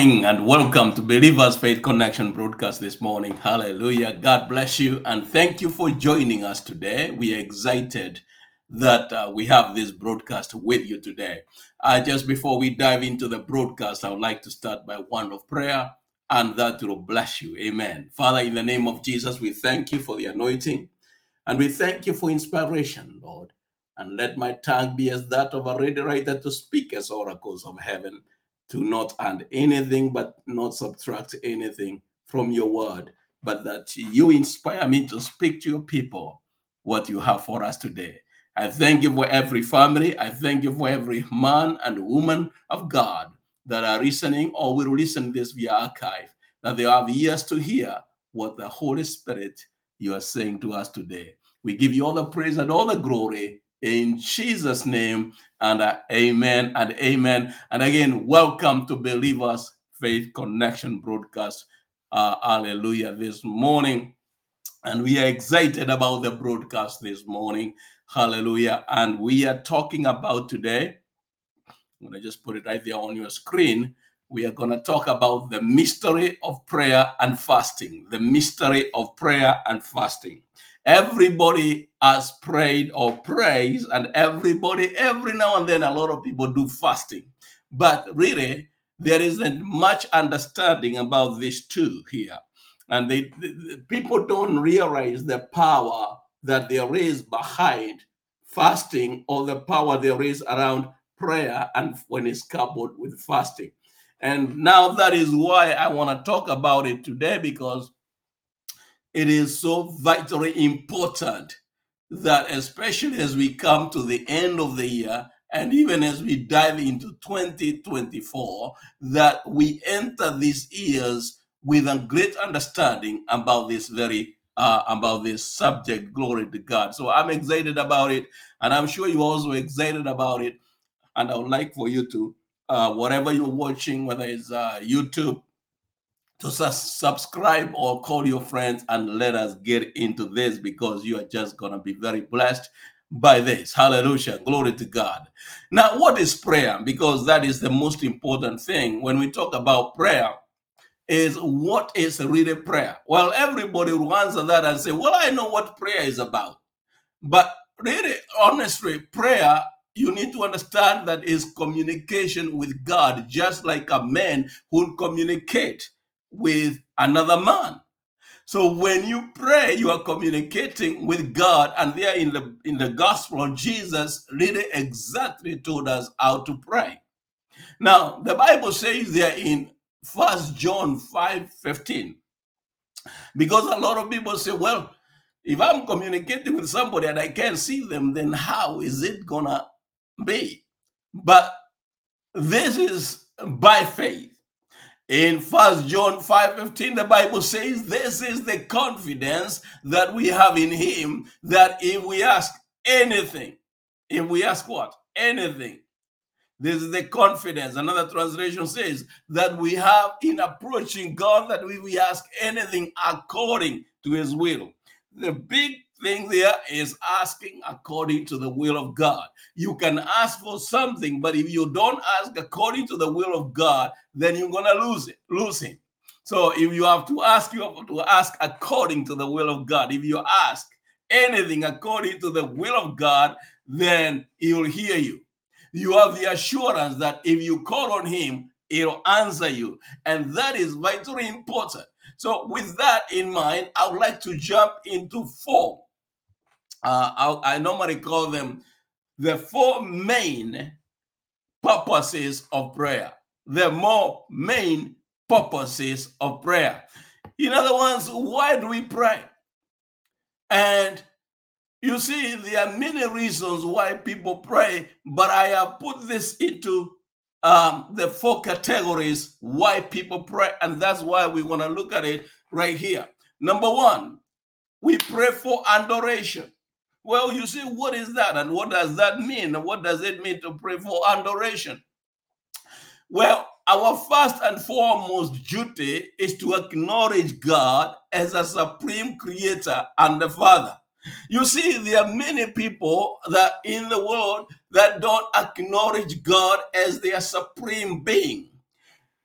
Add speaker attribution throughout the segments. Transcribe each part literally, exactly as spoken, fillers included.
Speaker 1: morning and welcome to Believers Faith Connection broadcast this morning. Hallelujah. God bless you and thank you for joining us today. We are excited that uh, we have this broadcast with you today. Uh, just before we dive into the broadcast, I would like to start by one of prayer and that will bless you. Amen. Father, in the name of Jesus, we thank you for the anointing and we thank you for inspiration, Lord. And let my tongue be as that of a ready writer to speak as oracles of heaven, to not add anything but not subtract anything from your word, but that you inspire me to speak to your people what you have for us today. I thank you for every family. I thank you for every man and woman of God that are listening or will listen this via archive, that they have ears to hear what the Holy Spirit you are saying to us today. We give you all the praise and all the glory in Jesus' name, and uh, amen and amen. And again, welcome to Believers Faith Connection broadcast. Uh, hallelujah, this morning. And we are excited about the broadcast this morning. Hallelujah. And we are talking about today, I'm going to just put it right there on your screen. We are going to talk about the mystery of prayer and fasting. The mystery of prayer and fasting. Everybody has prayed or prays, and everybody, every now and then, a lot of people do fasting. But really, there isn't much understanding about this too here. And they, the, people don't realize the power that there is behind fasting or the power there is around prayer and when it's coupled with fasting. And now that is why I want to talk about it today, because it is so vitally important that, especially as we come to the end of the year and even as we dive into twenty twenty-four, that we enter these years with a great understanding about this very uh, about this subject. Glory to God. So I'm excited about it, and I'm sure you're also excited about it. And I would like for you to, uh, whatever you're watching, whether it's uh, YouTube, to su- subscribe or call your friends and let us get into this, because you are just going to be very blessed by this. Hallelujah. Glory to God. Now, what is prayer? Because that is the most important thing. When we talk about prayer, is what is really prayer? Well, everybody will answer that and say, well, I know what prayer is about. But really, honestly, prayer, you need to understand that is communication with God, just like a man would communicate with another man. So when you pray, you are communicating with God, and there in the in the gospel, Jesus really exactly told us how to pray. Now, the Bible says there in First John five fifteen, because a lot of people say, well, if I'm communicating with somebody and I can't see them, then how is it gonna be? But this is by faith. In First John five fifteen, the Bible says, this is the confidence that we have in him, that if we ask anything, if we ask what? Anything. This is the confidence. Another translation says that we have in approaching God, that we, we ask anything according to his will. The big thing there is asking according to the will of God. You can ask for something, but if you don't ask according to the will of God, then you're going to lose it, lose him. So if you have to ask, you have to ask according to the will of God. If you ask anything according to the will of God, then he will hear you. You have the assurance that if you call on him, he'll answer you. And that is vitally important. So with that in mind, I would like to jump into four. Uh, I, I normally call them the four main purposes of prayer. The more main purposes of prayer. In other words, why do we pray? And you see, there are many reasons why people pray, but I have put this into um, the four categories why people pray, and that's why we want to look at it right here. Number one, we pray for adoration. Well, you see, what is that, and what does that mean? And what does it mean to pray for adoration? Well, our first and foremost duty is to acknowledge God as a supreme creator and the Father. You see, there are many people that in the world that don't acknowledge God as their supreme being.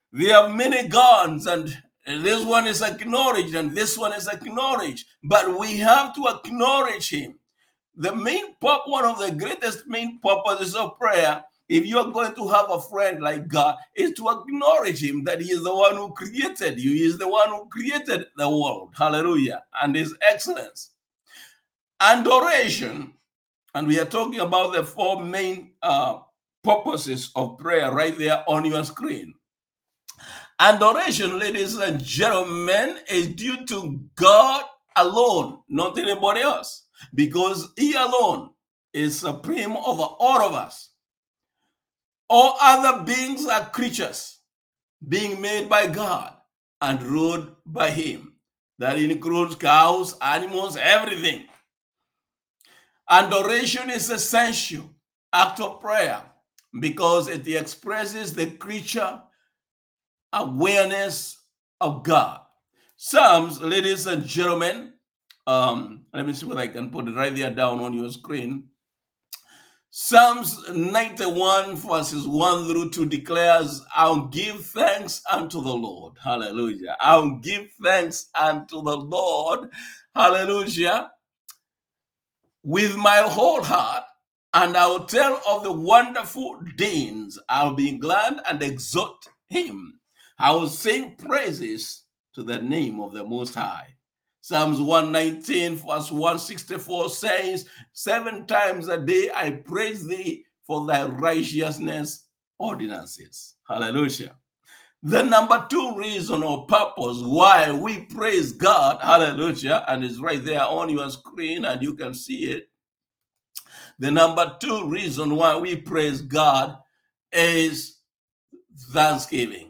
Speaker 1: They have many guns, and this one is acknowledged, and this one is acknowledged. But we have to acknowledge him. The main purpose, one of the greatest main purposes of prayer, if you're going to have a friend like God, is to acknowledge him that he is the one who created you. He is the one who created the world. Hallelujah. And his excellence. Adoration. And we are talking about the four main uh, purposes of prayer right there on your screen. Adoration, ladies and gentlemen, is due to God alone, not anybody else, because he alone is supreme over all of us. All other beings are creatures being made by God and ruled by him. That includes cows, animals, everything. Adoration is essential act of prayer because it expresses the creature awareness of God. Psalms, ladies and gentlemen, um, let me see what I can put it right there down on your screen. Psalms ninety-one verses one through two declares, I'll give thanks unto the Lord. Hallelujah. I'll give thanks unto the Lord. Hallelujah. With my whole heart, and I'll tell of the wonderful deeds. I'll be glad and exalt him. I will sing praises to the name of the Most High. Psalms one nineteen verse one sixty-four says, seven times a day I praise thee for thy righteousness ordinances. Hallelujah. The number two reason or purpose why we praise God, hallelujah, and it's right there on your screen and you can see it. The number two reason why we praise God is thanksgiving.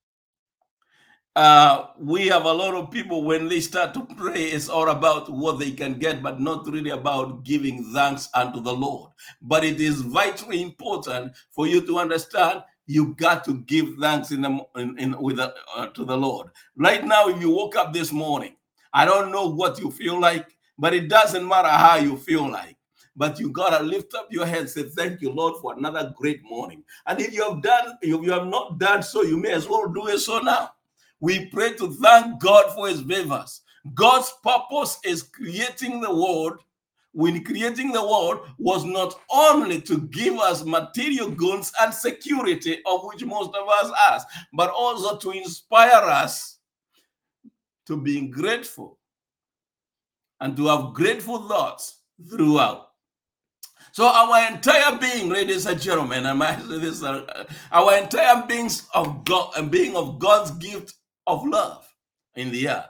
Speaker 1: Uh, we have a lot of people, when they start to pray, it's all about what they can get, but not really about giving thanks unto the Lord. But it is vitally important for you to understand you got to give thanks in the in, in with the, uh, to the Lord. Right now, if you woke up this morning, I don't know what you feel like, but it doesn't matter how you feel like. But you gotta lift up your head and say, thank you, Lord, for another great morning. And if you have done, if you have not done so, you may as well do it so now. We pray to thank God for his favors. God's purpose is creating the world. When creating the world was not only to give us material goods and security, of which most of us ask, but also to inspire us to be grateful and to have grateful thoughts throughout. So our entire being, ladies and gentlemen, and my, this, uh, our entire beings of God, and being of God's gift of love in the earth,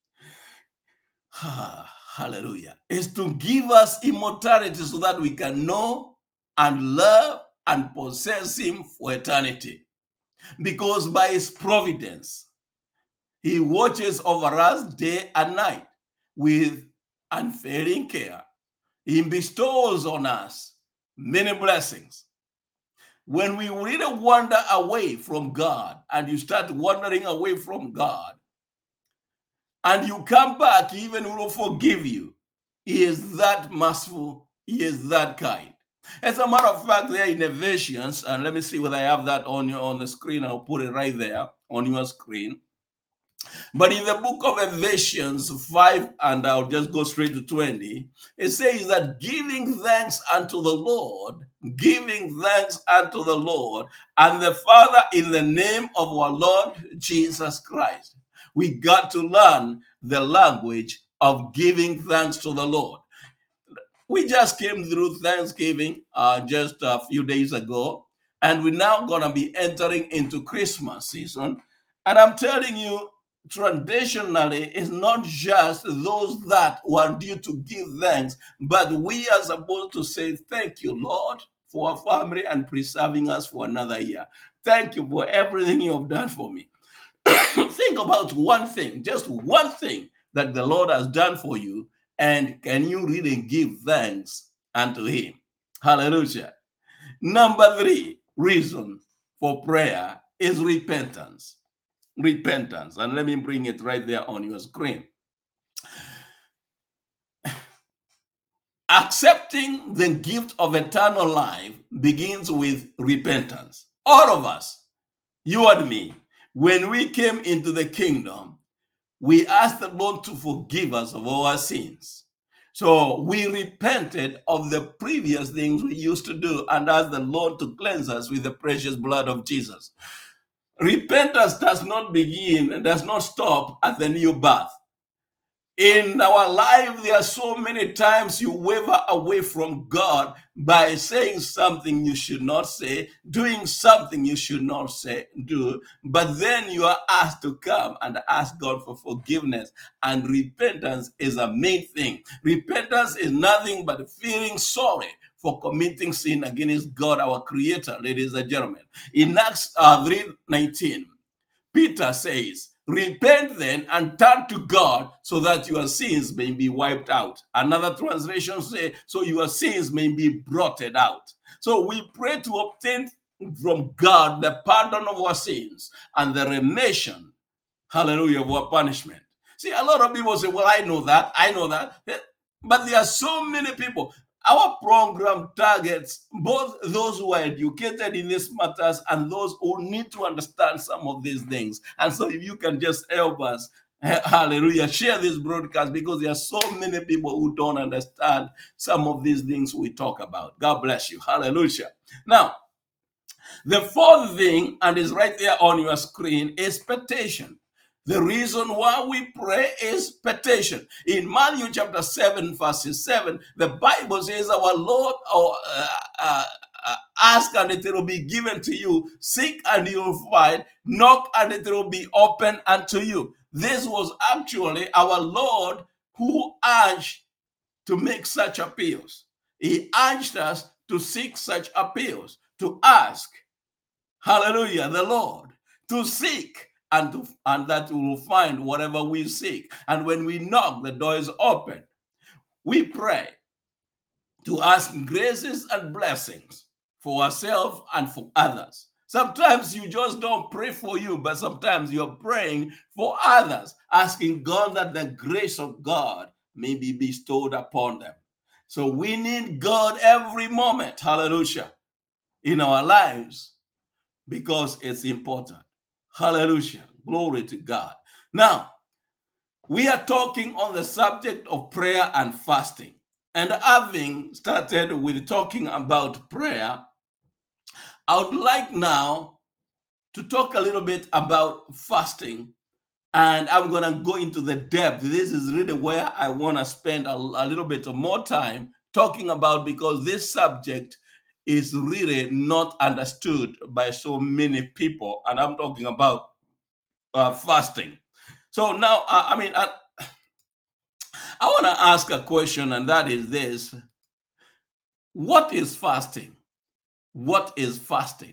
Speaker 1: hallelujah, is to give us immortality so that we can know and love and possess him for eternity. Because by his providence, he watches over us day and night with unfailing care. He bestows on us many blessings. When we really wander away from God, and you start wandering away from God, and you come back, he even will forgive you. He is that merciful. He is that kind. As a matter of fact, there in Ephesians, and let me see whether I have that on your on the screen. I'll put it right there on your screen. But in the book of Ephesians five, and I'll just go straight to twenty, it says that giving thanks unto the Lord, giving thanks unto the Lord and the Father in the name of our Lord Jesus Christ. We got to learn the language of giving thanks to the Lord. We just came through Thanksgiving uh, just a few days ago, and we're now going to be entering into Christmas season. And I'm telling you, traditionally, it's not just those that want you to give thanks, but we are supposed to say, thank you, Lord, for our family and preserving us for another year. Thank you for everything you have done for me. Think about one thing, just one thing that the Lord has done for you, and can you really give thanks unto him? Hallelujah. Number three reason for prayer is repentance. Repentance. And let me bring it right there on your screen. Accepting the gift of eternal life begins with repentance. All of us, you and me, When we came into the kingdom, we asked the Lord to forgive us of our sins. So we repented of the previous things we used to do and asked the Lord to cleanse us with the precious blood of Jesus. Repentance does not begin and does not stop at the new birth. In our life, there are so many times you waver away from God by saying something you should not say, doing something you should not say, do, but then you are asked to come and ask God for forgiveness. And repentance is a main thing. Repentance is nothing but feeling sorry for committing sin against God, our Creator, ladies and gentlemen. In Acts uh, three nineteen, Peter says, repent then and turn to God so that your sins may be wiped out. Another translation says, so your sins may be blotted out. So we pray to obtain from God the pardon of our sins and the remission, hallelujah, of our punishment. See, a lot of people say, well, I know that, I know that. But there are so many people. Our program targets both those who are educated in these matters and those who need to understand some of these things. And so if you can just help us, hallelujah, share this broadcast, because there are so many people who don't understand some of these things we talk about. God bless you. Hallelujah. Now, the fourth thing, and is right there on your screen, is petition. The reason why we pray is petition. In Matthew chapter seven, verses seven, the Bible says, our Lord, uh, uh, uh, ask and it will be given to you, seek and you will find, knock and it will be open unto you. This was actually our Lord who urged to make such appeals. He urged us to seek such appeals, to ask, hallelujah, the Lord, to seek, and, to, and that we will find whatever we seek. And when we knock, the door is open. We pray to ask graces and blessings for ourselves and for others. Sometimes you just don't pray for you, but sometimes you're praying for others, asking God that the grace of God may be bestowed upon them. So we need God every moment, hallelujah, in our lives, because it's important. Hallelujah. Glory to God. Now, we are talking on the subject of prayer and fasting. And having started with talking about prayer, I would like now to talk a little bit about fasting. And I'm going to go into the depth. This is really where I want to spend a, a little bit more time talking about, because this subject is really not understood by so many people. And I'm talking about uh, fasting. So now, uh, I mean, I, I want to ask a question, and that is this. What is fasting? What is fasting?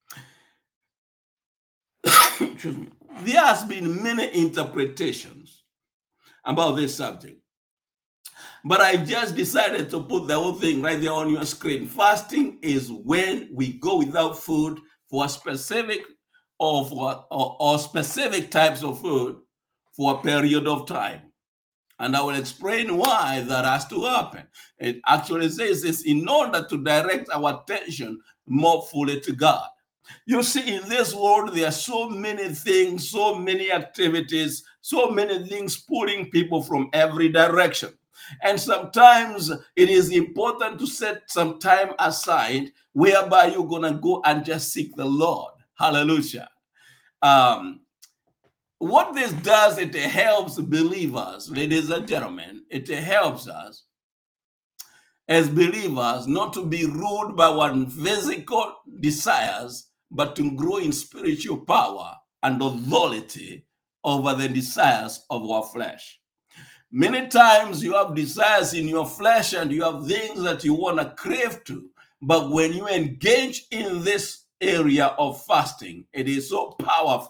Speaker 1: There has been many interpretations about this subject, but I just decided to put the whole thing right there on your screen. Fasting is when we go without food for a specific or, for, or, or specific types of food for a period of time. And I will explain why that has to happen. It actually says this in order to direct our attention more fully to God. You see, in this world, there are so many things, so many activities, so many things pulling people from every direction. And sometimes it is important to set some time aside whereby you're going to go and just seek the Lord. Hallelujah. Um, what this does, it helps believers, ladies and gentlemen, it helps us as believers not to be ruled by our physical desires, but to grow in spiritual power and authority over the desires of our flesh. Many times you have desires in your flesh and you have things that you want to crave to, but when you engage in this area of fasting, it is so powerful.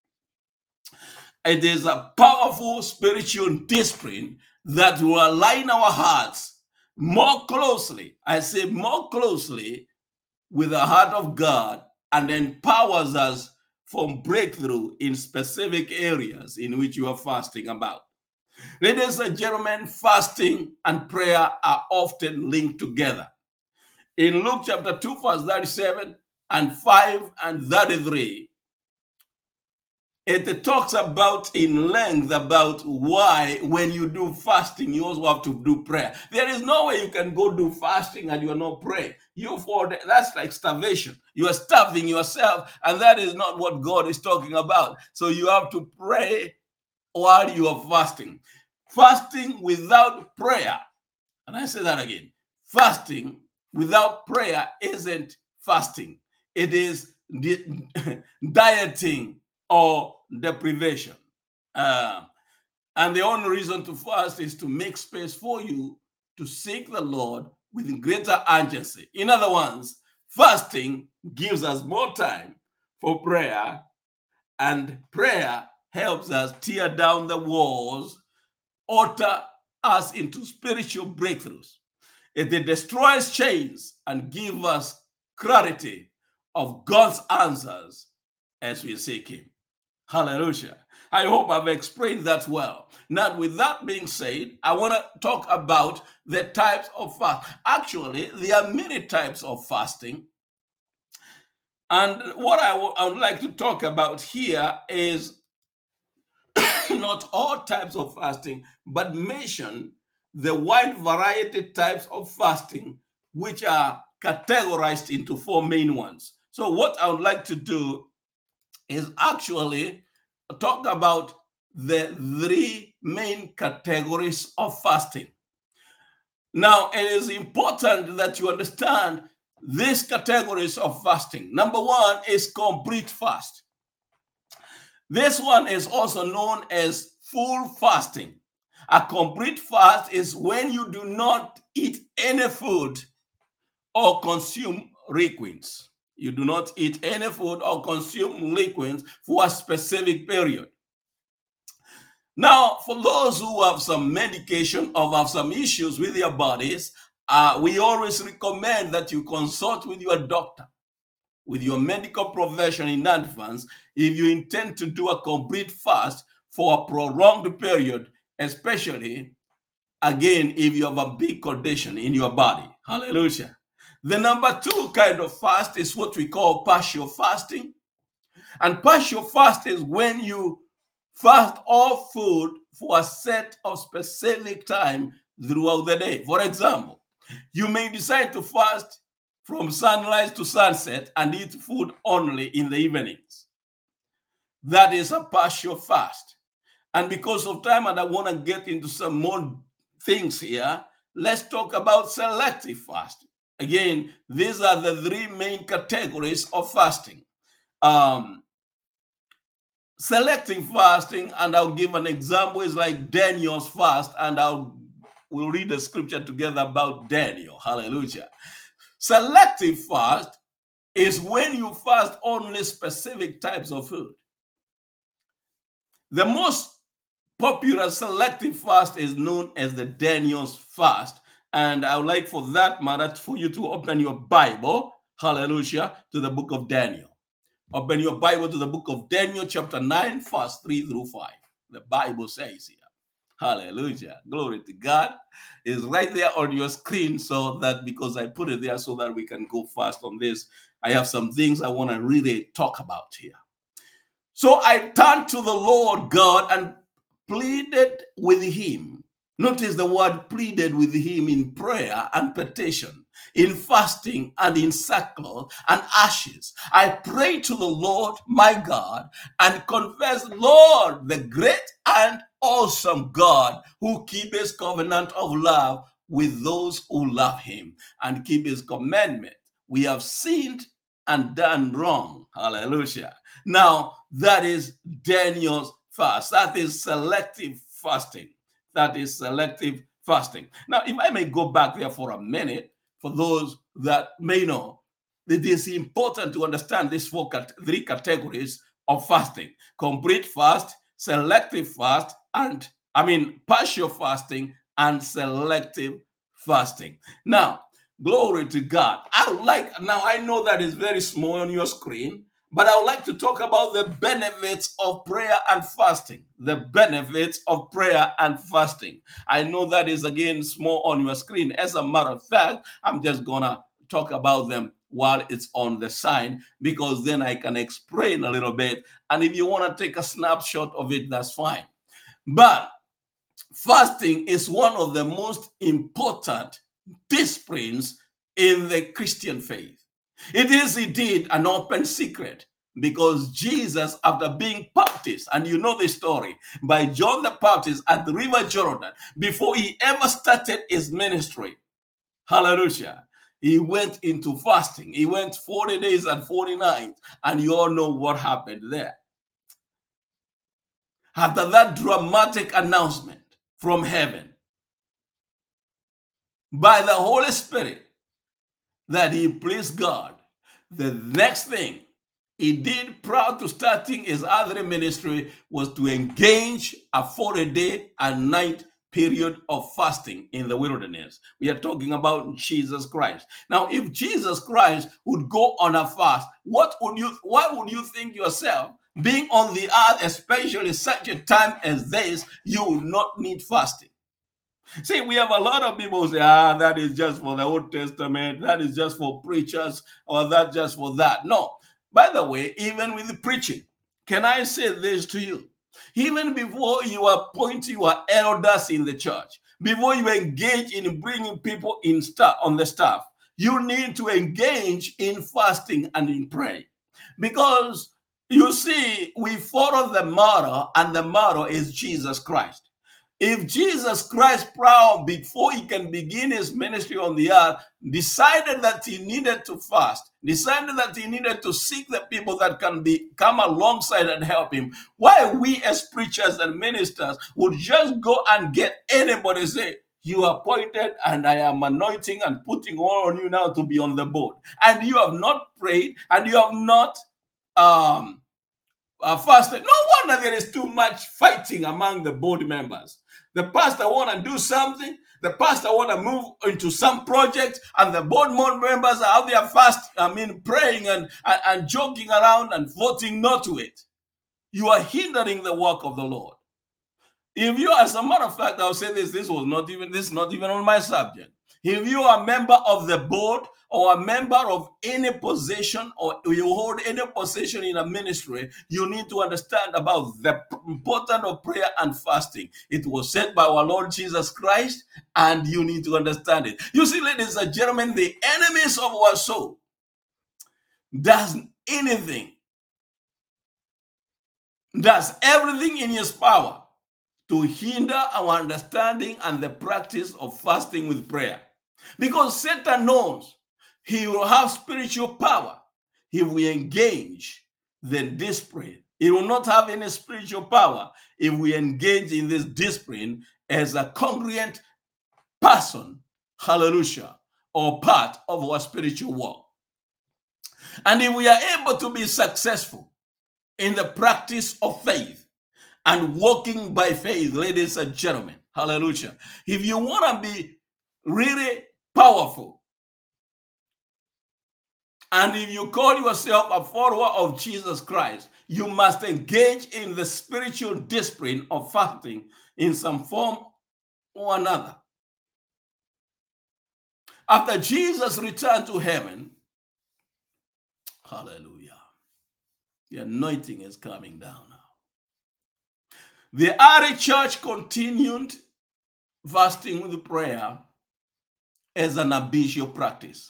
Speaker 1: It is a powerful spiritual discipline that will align our hearts more closely, I say more closely, with the heart of God, and empowers us for breakthrough in specific areas in which you are fasting about. Ladies and gentlemen, fasting and prayer are often linked together. In Luke chapter two, verse thirty-seven and five and thirty-three, it talks about in length about why when you do fasting, you also have to do prayer. There is no way you can go do fasting and you're not praying. You for that's like starvation. You are starving yourself, and that is not what God is talking about. So you have to pray while you are fasting. Fasting without prayer, and I say that again, fasting without prayer isn't fasting. It is di- dieting or deprivation. Uh, and the only reason to fast is to make space for you to seek the Lord with greater urgency. In other words, fasting gives us more time for prayer, and prayer helps us tear down the walls, alter us into spiritual breakthroughs. It destroys chains and gives us clarity of God's answers as we seek Him. Hallelujah. I hope I've explained that well. Now, with that being said, I want to talk about the types of fast. Actually, there are many types of fasting. And what I, w- I would like to talk about here is not all types of fasting, but mention the wide variety types of fasting, which are categorized into four main ones. So, what I would like to do is actually talk about the three main categories of fasting. Now, it is important that you understand these categories of fasting. Number one is complete fast. This one is also known as full fasting. A complete fast is when you do not eat any food or consume liquids. You do not eat any food or consume liquids for a specific period. Now, for those who have some medication or have some issues with their bodies, uh, we always recommend that you consult with your doctor, with your medical profession in advance, if you intend to do a complete fast for a prolonged period, especially, again, if you have a big condition in your body. Hallelujah. The number two kind of fast is what we call partial fasting. And partial fast is when you fast all food for a set of specific time throughout the day. For example, you may decide to fast from sunrise to sunset and eat food only in the evenings. That is a partial fast. And because of time, and I want to get into some more things here, let's talk about selective fasting. Again, these are the three main categories of fasting. Um, selective fasting, and I'll give an example, is like Daniel's fast, and I'll we'll read the scripture together about Daniel. Hallelujah. Selective fast is when you fast only specific types of food. The most popular selective fast is known as the Daniel's fast. And I would like for that matter for you to open your Bible, hallelujah, to the book of Daniel. Open your Bible to the book of Daniel, chapter nine, verse three through five. The Bible says here, hallelujah, glory to God. It's right there on your screen, so that because I put it there so that we can go fast on this, I have some things I want to really talk about here. So I turned to the Lord God and pleaded with him. Notice the word pleaded with him in prayer and petition, in fasting and in sackcloth and ashes. I prayed to the Lord my God and confessed, Lord, the great and awesome God who keeps his covenant of love with those who love him and keep his commandment. We have sinned and done wrong. Hallelujah. Now, that is Daniel's fast. That is selective fasting. That is selective fasting. Now, if I may go back there for a minute, for those that may know, it is important to understand these four, three categories of fasting: complete fast, selective fast, and I mean partial fasting and selective fasting. Now, glory to God. I would like, now I know that is very small on your screen, but I would like to talk about the benefits of prayer and fasting. The benefits of prayer and fasting. I know that is again small on your screen. As a matter of fact, I'm just gonna talk about them while it's on the sign, because then I can explain a little bit. And if you want to take a snapshot of it, that's fine. But fasting is one of the most important disciplines in the Christian faith. It is indeed an open secret, because Jesus, after being baptized, and you know the story, by John the Baptist at the River Jordan, before he ever started his ministry, hallelujah, he went into fasting. He went forty days and forty nights, and you all know what happened there. After that dramatic announcement from heaven by the Holy Spirit that he pleased God, the next thing he did prior to starting his other ministry was to engage a forty day and night period of fasting in the wilderness. We are talking about Jesus Christ. Now, if Jesus Christ would go on a fast, what would you, what would you think yourself? Being on the earth, especially such a time as this, you will not need fasting. See, we have a lot of people who say, ah, that is just for the Old Testament, that is just for preachers, or that just for that. No. By the way, even with the preaching, can I say this to you? Even before you appoint your elders in the church, before you engage in bringing people in staff, on the staff, you need to engage in fasting and in praying. Because you see, we follow the model, and the model is Jesus Christ. If Jesus Christ, proud before he can begin his ministry on the earth, decided that he needed to fast, decided that he needed to seek the people that can be come alongside and help him, why we as preachers and ministers would just go and get anybody say, you are appointed and I am anointing and putting all on you now to be on the board, and you have not prayed and you have not um, uh, fasted. No wonder there is too much fighting among the board members. The pastor want to do something, the pastor want to move into some project, and the board members are out there fast, I mean, praying and, and, and joking around and voting no to it. You are hindering the work of the Lord. If you, as a matter of fact, I'll say this, this was not even, this is not even on my subject. If you are a member of the board or a member of any position, or you hold any position in a ministry, you need to understand about the importance of prayer and fasting. It was said by our Lord Jesus Christ, and you need to understand it. You see, ladies and gentlemen, the enemies of our soul does anything, does everything in his power to hinder our understanding and the practice of fasting with prayer. Because Satan knows he will have spiritual power if we engage the discipline. He will not have any spiritual power if we engage in this discipline as a congruent person, hallelujah, or part of our spiritual walk. And if we are able to be successful in the practice of faith and walking by faith, ladies and gentlemen, hallelujah, if you want to be really powerful, and if you call yourself a follower of Jesus Christ, you must engage in the spiritual discipline of fasting in some form or another. After Jesus returned to heaven, hallelujah, the anointing is coming down now. The early church continued fasting with prayer as an habitual practice.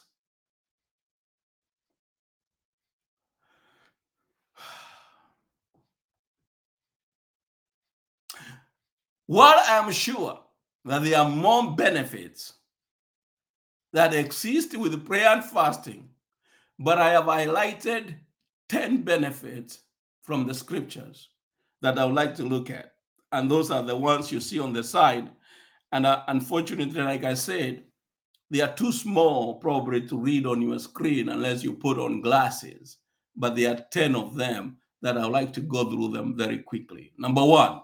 Speaker 1: While I am sure that there are more benefits that exist with prayer and fasting, but I have highlighted ten benefits from the scriptures that I would like to look at. And those are the ones you see on the side. And uh, unfortunately, like I said, they are too small probably to read on your screen unless you put on glasses. But there are ten of them that I would like to go through them very quickly. Number one,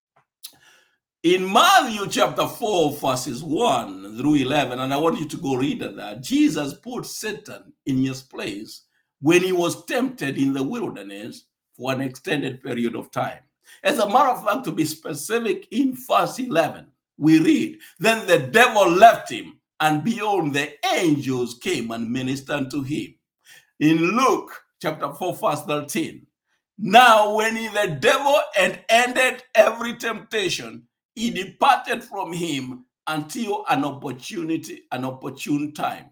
Speaker 1: in Matthew chapter four, verses one through eleven, and I want you to go read that, Jesus put Satan in his place when he was tempted in the wilderness for an extended period of time. As a matter of fact, to be specific, in verse eleven, we read, then the devil left him, and behold, the angels came and ministered to him. In Luke chapter four, verse thirteen, now when he, the devil had ended every temptation, he departed from him until an opportunity, an opportune time.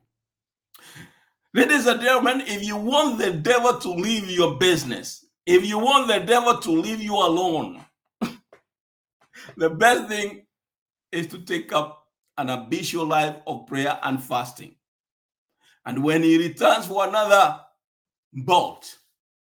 Speaker 1: Ladies and gentlemen, if you want the devil to leave your business, if you want the devil to leave you alone, the best thing is to take up an habitual life of prayer and fasting. And when he returns for another bolt,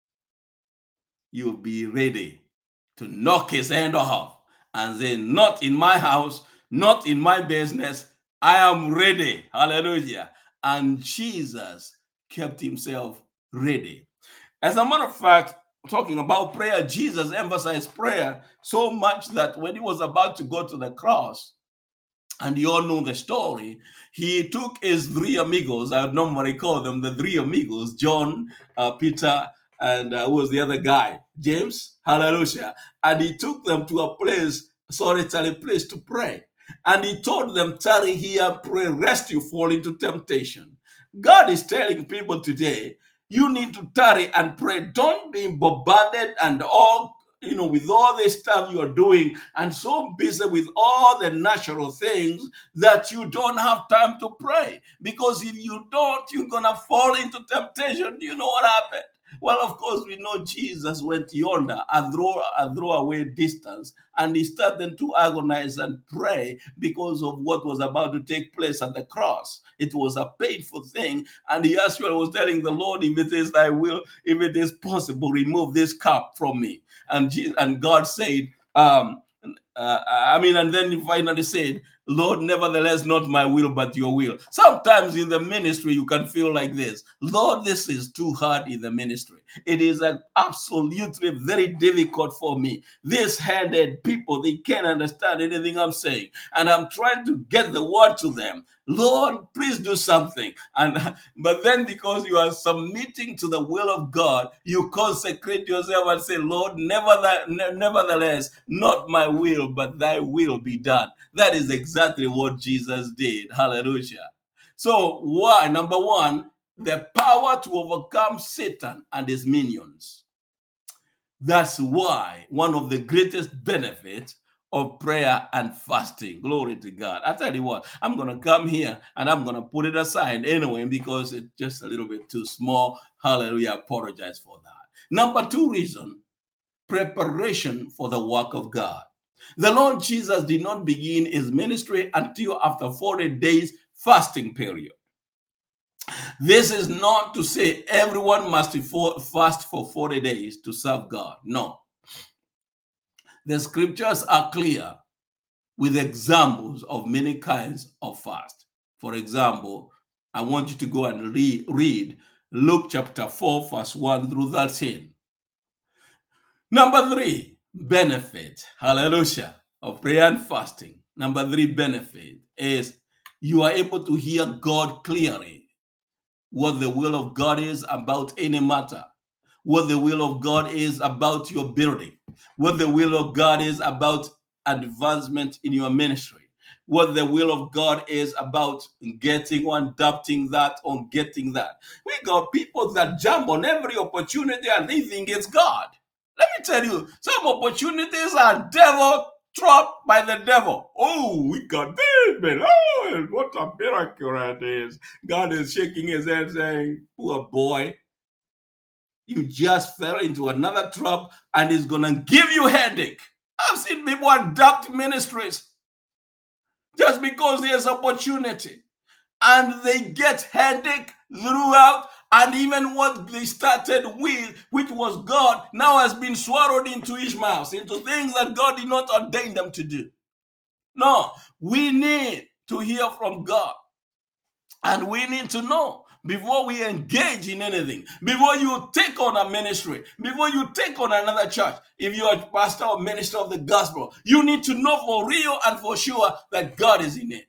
Speaker 1: you'll be ready to knock his hand off and say, not in my house, not in my business. I am ready. Hallelujah. And Jesus kept himself ready. As a matter of fact, talking about prayer, Jesus emphasized prayer so much that when he was about to go to the cross, and you all know the story, he took his three amigos, I normally call them the three amigos, John, uh, Peter, and uh, who was the other guy? James, hallelujah. And he took them to a place, solitary place to pray. And he told them, tarry here, pray, rest you fall into temptation. God is telling people today, you need to tarry and pray. Don't be bombarded and all, you know, with all this stuff you are doing and so busy with all the natural things that you don't have time to pray. Because if you don't, you're going to fall into temptation. Do you know what happened? Well, of course, we know Jesus went yonder, a throw, a throwaway distance, and he started to agonize and pray because of what was about to take place at the cross. It was a painful thing, and he actually was telling the Lord, if it is thy will, if it is possible, remove this cup from me. And, Jesus, and God said, um, uh, I mean, and then he finally said, Lord, nevertheless, not my will, but your will. Sometimes in the ministry, you can feel like this. Lord, this is too hard in the ministry. It is an absolutely very difficult for me. These handed people, they can't understand anything I'm saying. And I'm trying to get the word to them. Lord, please do something. And but then because you are submitting to the will of God, you consecrate yourself and say, Lord, nevertheless, not my will, but thy will be done. That is exactly what Jesus did. Hallelujah. So why? Number one, the power to overcome Satan and his minions. That's why one of the greatest benefits of prayer and fasting. Glory to God. I tell you what, I'm going to come here and I'm going to put it aside anyway because it's just a little bit too small. Hallelujah. I apologize for that. Number two reason, preparation for the work of God. The Lord Jesus did not begin his ministry until after forty days fasting period. This is not to say everyone must fast for forty days to serve God. No. The scriptures are clear with examples of many kinds of fast. For example, I want you to go and read, read Luke chapter four, verse one through thirteen. Number three, benefit, hallelujah, of prayer and fasting. Number three benefit is you are able to hear God clearly, what the will of God is about any matter, what the will of God is about your building, what the will of God is about advancement in your ministry, what the will of God is about getting or adopting that or getting that. We got people that jump on every opportunity and they think it's God. Let me tell you, some opportunities are devil trapped by the devil. Oh, we got this, man. Oh, what a miracle that is. God is shaking his head saying, poor boy, you just fell into another trap and it's going to give you headache. I've seen people adopt ministries just because there's opportunity. And they get headache throughout. And even what they started with, which was God, now has been swallowed into his mouth, into things that God did not ordain them to do. No, we need to hear from God. And we need to know before we engage in anything, before you take on a ministry, before you take on another church, if you're a pastor or minister of the gospel, you need to know for real and for sure that God is in it.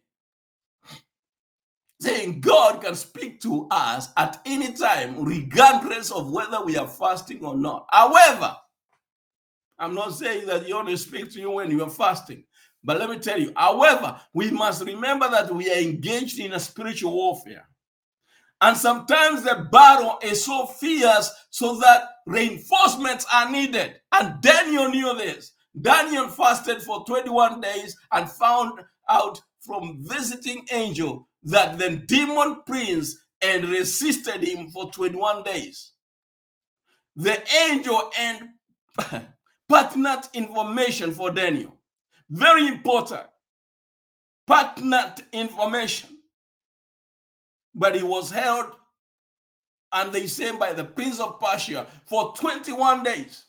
Speaker 1: Saying God can speak to us at any time, regardless of whether we are fasting or not. However, I'm not saying that He only speaks to you when you are fasting. But let me tell you, however, we must remember that we are engaged in a spiritual warfare. And sometimes the battle is so fierce so that reinforcements are needed. And Daniel knew this. Daniel fasted for twenty-one days and found out from visiting angel that the demon prince and resisted him for twenty-one days. The angel and partnered information for Daniel. Very important. Partnered information. But he was held, and they say, by the prince of Persia for twenty-one days.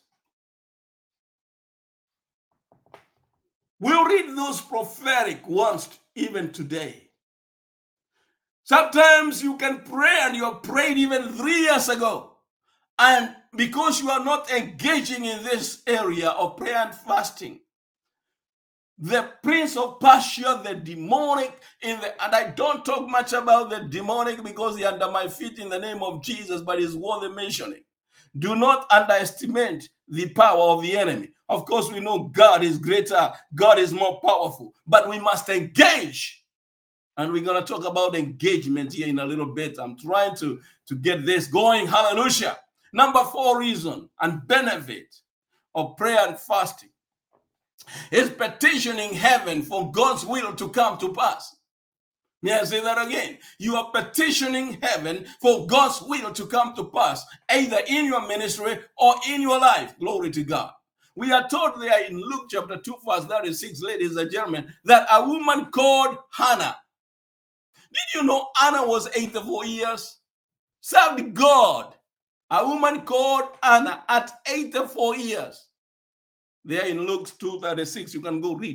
Speaker 1: We'll read those prophetic ones even today. Sometimes you can pray, and you have prayed even three years ago. And because you are not engaging in this area of prayer and fasting, the prince of Persia, the demonic, in the, and I don't talk much about the demonic because they're under my feet in the name of Jesus, but it's worth mentioning. Do not underestimate the power of the enemy. Of course, we know God is greater, God is more powerful, but we must engage. And we're going to talk about engagement here in a little bit. I'm trying to, to get this going. Hallelujah. Number four reason and benefit of prayer and fasting is petitioning heaven for God's will to come to pass. May I say that again? You are petitioning heaven for God's will to come to pass, either in your ministry or in your life. Glory to God. We are told there in Luke chapter two, verse thirty-six, ladies and gentlemen, that a woman called Hannah. Did you know Hannah was eighty-four years? Served God. A woman called Hannah at eighty-four years. There in Luke two thirty-six, you can go read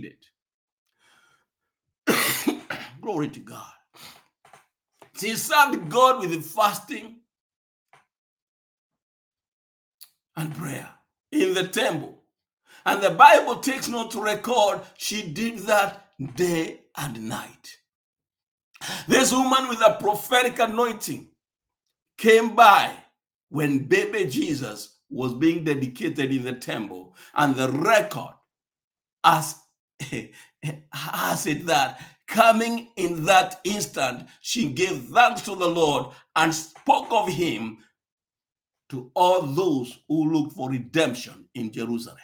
Speaker 1: it. Glory to God. She served God with fasting and prayer in the temple. And the Bible takes note to record she did that day and night. This woman with a prophetic anointing came by when baby Jesus was being dedicated in the temple, and the record as has it that coming in that instant, she gave thanks to the Lord and spoke of him to all those who looked for redemption in Jerusalem.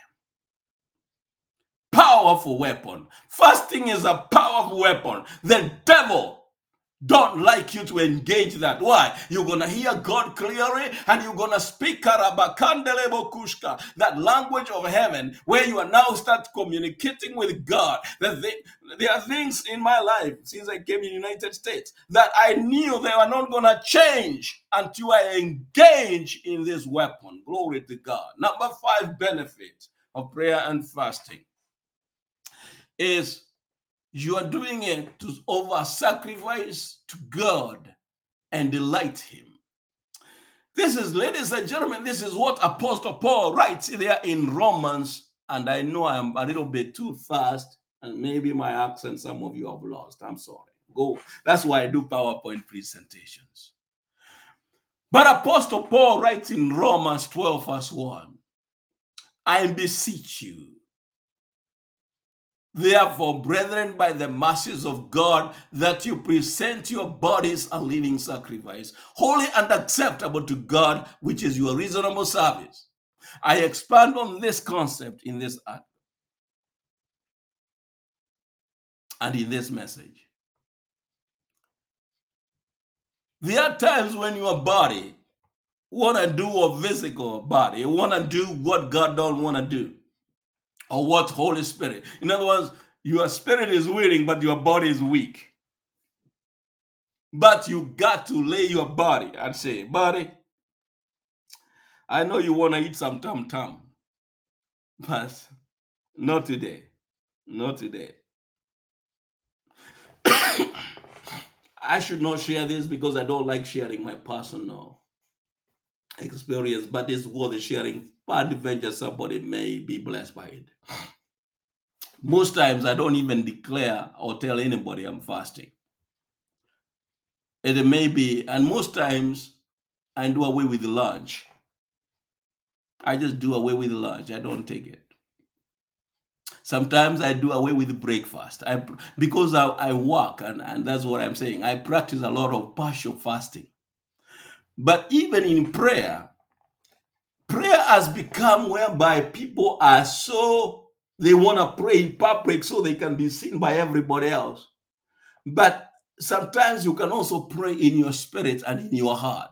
Speaker 1: Powerful weapon. Fasting is a powerful weapon. The devil don't like you to engage that. Why? You're going to hear God clearly, and you're going to speak Karabakandelebo, that language of heaven, where you are now start communicating with God. That they, there are things in my life since I came in the United States that I knew they were not going to change until I engage in this weapon. Glory to God. Number five benefit of prayer and fasting is you are doing it to over sacrifice to God and delight him. This is, ladies and gentlemen, this is what Apostle Paul writes there in Romans. And I know I'm a little bit too fast, and maybe my accent, some of you have lost. I'm sorry. Go. That's why I do PowerPoint presentations. But Apostle Paul writes in Romans twelve, verse one, I beseech you, therefore, brethren, by the mercies of God, that you present your bodies a living sacrifice, holy and acceptable to God, which is your reasonable service. I expand on this concept in this act and in this message. There are times when your body want to do a physical body, you want to do what God don't want to do. Or what Holy Spirit. In other words, your spirit is willing, but your body is weak. But you got to lay your body and say, body, I know you want to eat some tom tom, but not today. Not today. I should not share this because I don't like sharing my personal experience, but it's worth sharing. Peradventure somebody may be blessed by it. Most times I don't even declare or tell anybody I'm fasting. It may be, and most times I do away with the lunch. I just do away with the lunch. I don't take it. Sometimes I do away with breakfast. I because I, I work, and, and that's what I'm saying. I practice a lot of partial fasting. But even in prayer, prayer has become whereby people are so, they want to pray in public so they can be seen by everybody else. But sometimes you can also pray in your spirit and in your heart.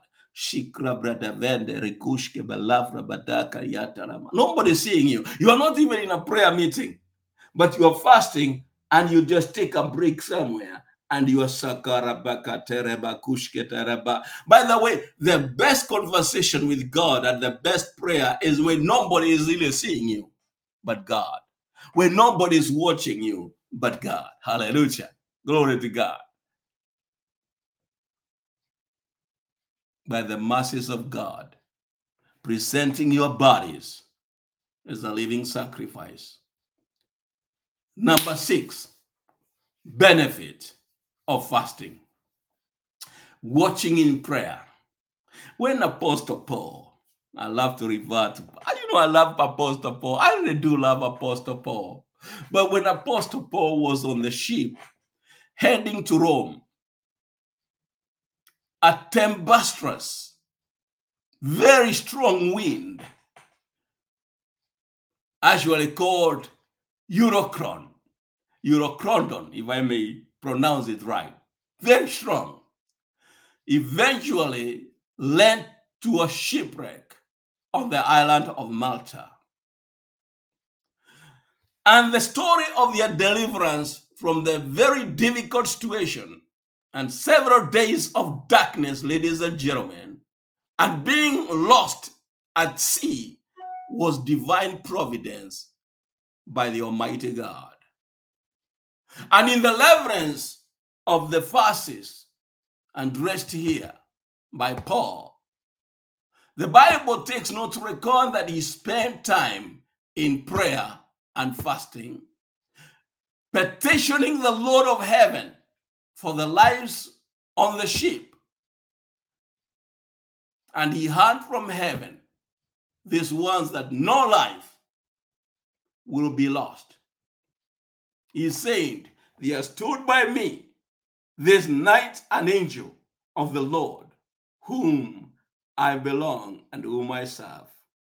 Speaker 1: Nobody's seeing you. You are not even in a prayer meeting, but you are fasting and you just take a break somewhere and you are sakarabaka tereba kushke tereba. By the way, the best conversation with God and the best prayer is when nobody is really seeing you but God. When nobody is watching you but God. Hallelujah. Glory to God. By the mercies of God, presenting your bodies as a living sacrifice. Number six, benefit of fasting. Watching in prayer. When Apostle Paul, I love to revert to, you know, I love Apostle Paul. I really do love Apostle Paul. But when Apostle Paul was on the ship heading to Rome, a tempestuous, very strong wind, actually called Eurocron, Eurocrondon, if I may pronounce it right, very strong, eventually led to a shipwreck on the island of Malta. And the story of their deliverance from the very difficult situation and several days of darkness, ladies and gentlemen, and being lost at sea was divine providence by the Almighty God. And in the reverence of the verses addressed here by Paul, the Bible takes note to record that he spent time in prayer and fasting, petitioning the Lord of heaven for the lives on the ship. And he heard from heaven these ones that no life will be lost. He said, there stood by me this night an angel of the Lord, whom I belong and whom I serve.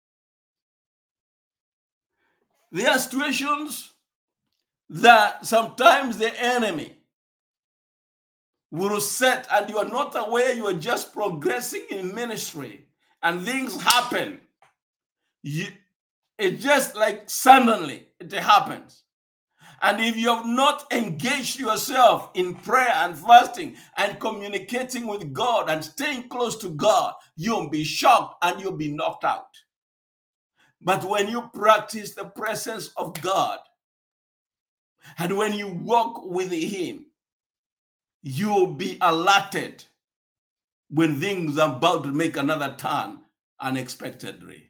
Speaker 1: There are situations that sometimes the enemy will set and you are not aware, you are just progressing in ministry and things happen. You, it just like suddenly it happens. And if you have not engaged yourself in prayer and fasting and communicating with God and staying close to God, you'll be shocked and you'll be knocked out. But when you practice the presence of God and when you walk with Him, you'll be alerted when things are about to make another turn unexpectedly.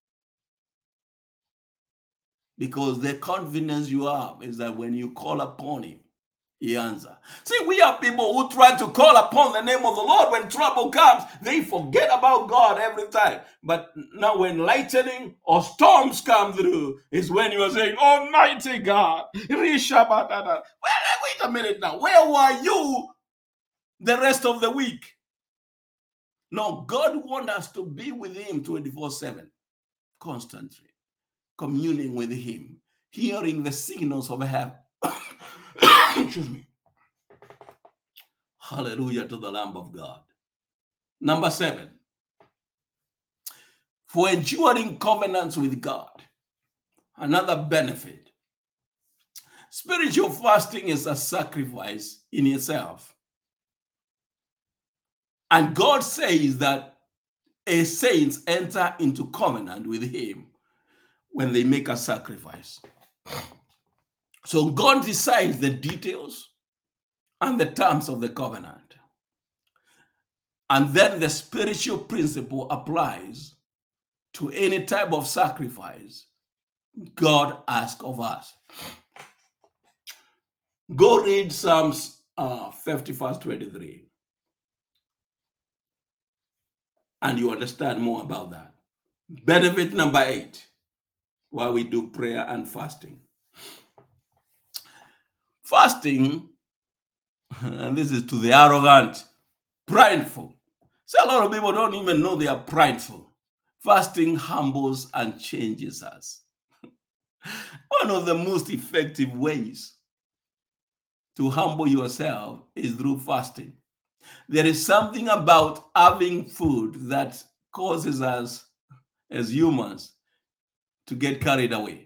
Speaker 1: Because the confidence you have is that when you call upon Him, He answers. See, we are people who try to call upon the name of the Lord. When trouble comes, they forget about God every time. But now when lightning or storms come through, is when you are saying, Almighty God, wait a minute now, where were you the rest of the week? No, God wants us to be with Him twenty-four seven, constantly, communing with Him, hearing the signals of heaven. Excuse me. Hallelujah to the Lamb of God. Number seven, for enduring covenants with God. Another benefit. Spiritual fasting is a sacrifice in itself. And God says that a saints enter into covenant with Him when they make a sacrifice. So God decides the details and the terms of the covenant. And then the spiritual principle applies to any type of sacrifice God asks of us. Go read Psalms uh, fifty, verse twenty-three. And you understand more about that. Benefit number eight, while we do prayer and fasting. Fasting, and this is to the arrogant, prideful. So a lot of people don't even know they are prideful. Fasting humbles and changes us. One of the most effective ways to humble yourself is through fasting. There is something about having food that causes us as humans to get carried away.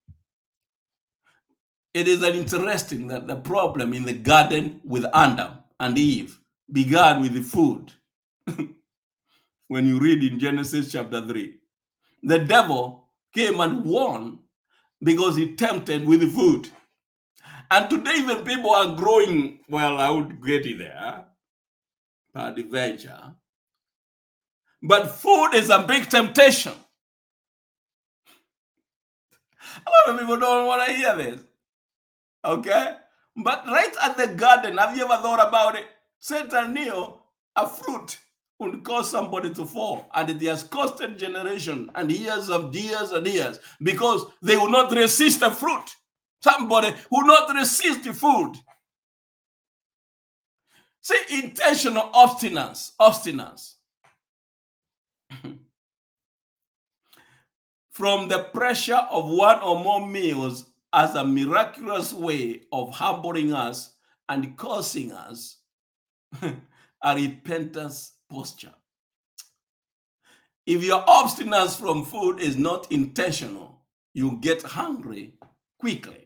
Speaker 1: It is an interesting that the problem in the garden with Adam and Eve began with the food. When you read in Genesis chapter three, the devil came and won because he tempted with the food. And today, even people are growing, well, I would get it there, by the venture. But food is a big temptation. A lot of people don't want to hear this. Okay? But right at the garden, have you ever thought about it? Satan knew a fruit would cause somebody to fall. And it has costed generation and years of years and years because they will not resist the fruit. Somebody will not resist the food. See, intentional obstinance, obstinance. From the pressure of one or more meals as a miraculous way of humbling us and causing us a repentance posture. If your obstinance from food is not intentional, you get hungry quickly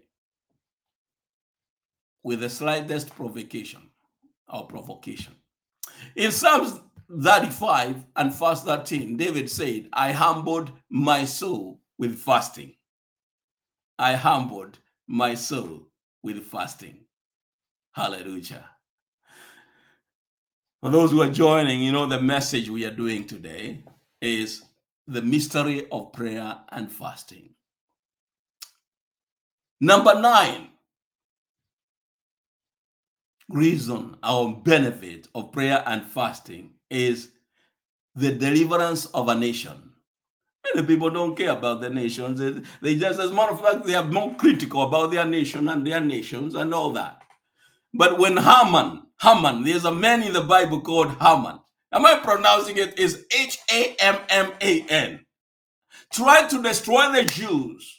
Speaker 1: with the slightest provocation or provocation. In Psalms thirty-five and verse thirteen, David said, I humbled my soul with fasting. I humbled my soul with fasting. Hallelujah. For those who are joining, you know, the message we are doing today is the mystery of prayer and fasting. Number nine, reason or benefit of prayer and fasting is the deliverance of a nation. Many people don't care about the nations. They, they just, as a matter of fact, they are more critical about their nation and their nations and all that. But when Haman, Haman, there's a man in the Bible called Haman. Am I pronouncing it? It's H A M M A N. Tried to destroy the Jews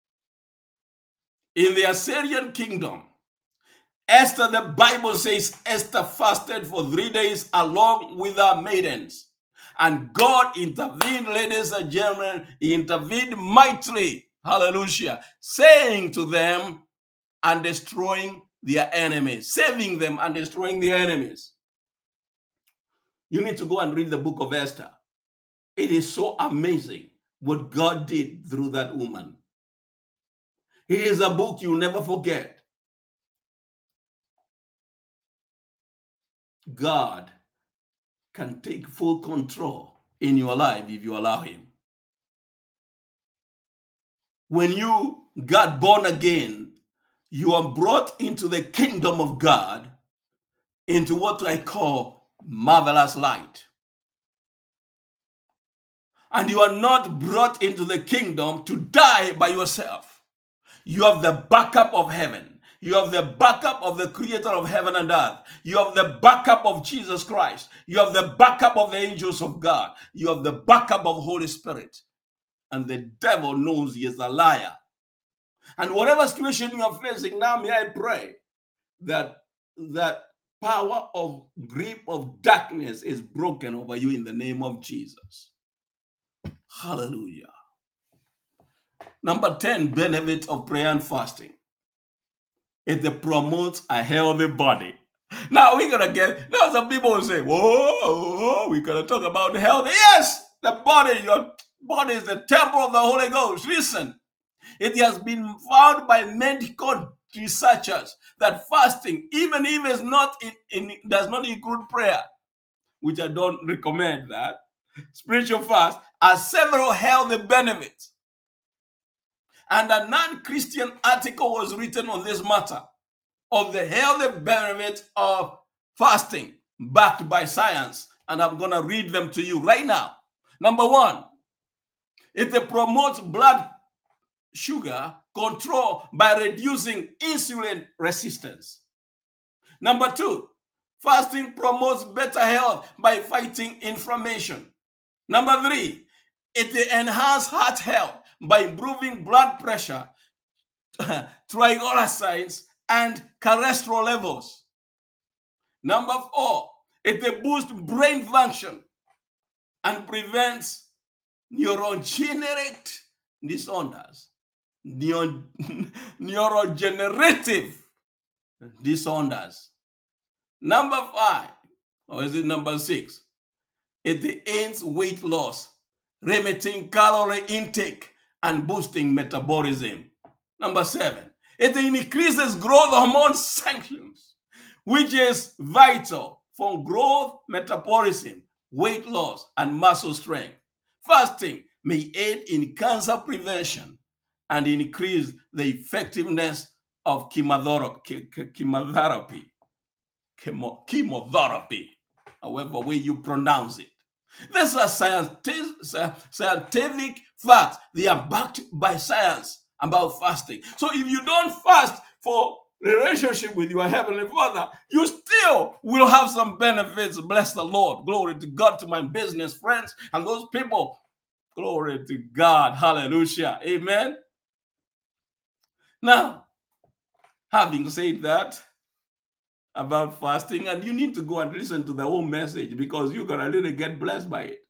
Speaker 1: in the Assyrian kingdom. Esther, the Bible says, Esther fasted for three days along with her maidens. And God intervened, ladies and gentlemen, he intervened mightily, hallelujah, saying to them and destroying their enemies, saving them and destroying their enemies. You need to go and read the book of Esther. It is so amazing what God did through that woman. It is a book you'll never forget. God can take full control in your life if you allow him. When you got born again, you are brought into the kingdom of God, into what I call marvelous light. And you are not brought into the kingdom to die by yourself. You have the backup of heaven. You have the backup of the creator of heaven and earth. You have the backup of Jesus Christ. You have the backup of the angels of God. You have the backup of Holy Spirit. And the devil knows he is a liar. And whatever situation you are facing now, may I pray that that power of grip of darkness is broken over you in the name of Jesus. Hallelujah. Number ten, benefit of prayer and fasting. It promotes a healthy body. Now we're gonna get, now some people will say, whoa, whoa we're gonna talk about health. Yes, the body, your body is the temple of the Holy Ghost. Listen, it has been found by medical researchers that fasting, even if it's not in, in does not include prayer, which I don't recommend that, spiritual fast, has several healthy benefits. And a non-Christian article was written on this matter of the healthy benefits of fasting, backed by science. And I'm going to read them to you right now. Number one, it promotes blood sugar control by reducing insulin resistance. Number two, fasting promotes better health by fighting inflammation. Number three, it enhances heart health by improving blood pressure, triglycerides, and cholesterol levels. Number four, it boosts brain function and prevents neurodegenerative disorders, Neo, neurodegenerative disorders. Number five, or is it number six? It aids weight loss, limiting calorie intake and boosting metabolism. Number seven, it increases growth hormone sanctions, which is vital for growth, metabolism, weight loss, and muscle strength. Fasting may aid in cancer prevention and increase the effectiveness of chemotherapy, chemotherapy, chemo, chemotherapy, however way you pronounce it. These are scientific, scientific facts. They are backed by science about fasting. So if you don't fast for relationship with your Heavenly Father, you still will have some benefits. Bless the Lord. Glory to God, to my business friends and those people. Glory to God. Hallelujah. Amen. Now, having said that about fasting, and you need to go and listen to the whole message because you're going to really get blessed by it.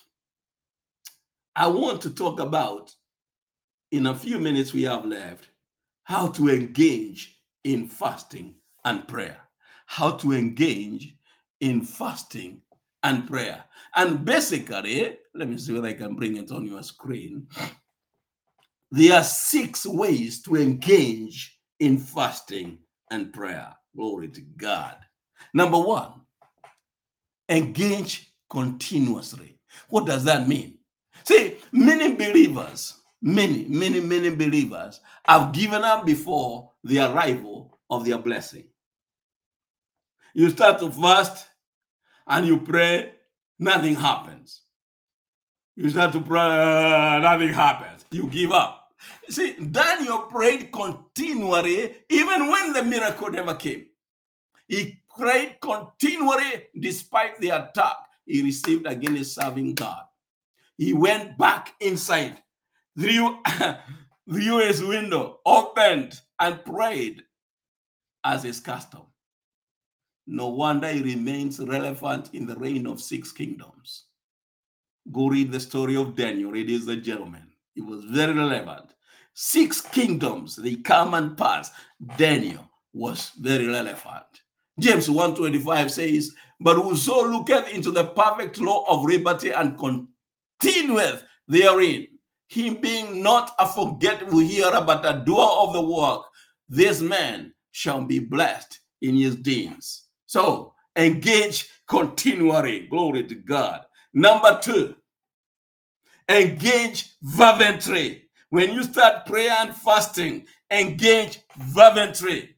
Speaker 1: I want to talk about, in a few minutes we have left, how to engage in fasting and prayer. How to engage in fasting and prayer. And basically, let me see whether I can bring it on your screen. There are six ways to engage in fasting and prayer. Glory to God. Number one, engage continuously. What does that mean? See, many believers, many, many, many believers have given up before the arrival of their blessing. You start to fast and you pray, nothing happens. You start to pray, uh, nothing happens. You give up. See, Daniel prayed continually even when the miracle never came. He prayed continually despite the attack he received against serving God. He went back inside, through, through his window, opened and prayed as his custom. No wonder he remains relevant in the reign of six kingdoms. Go read the story of Daniel. It is a gentleman. It was very relevant. Six kingdoms, they come and pass. Daniel was very relevant. James one twenty-five says, but whoso looketh into the perfect law of liberty and continueth therein, him being not a forgetful hearer, but a doer of the work, this man shall be blessed in his deeds. So engage continually. Glory to God. Number two, engage fervently. When you start prayer and fasting, engage fervently.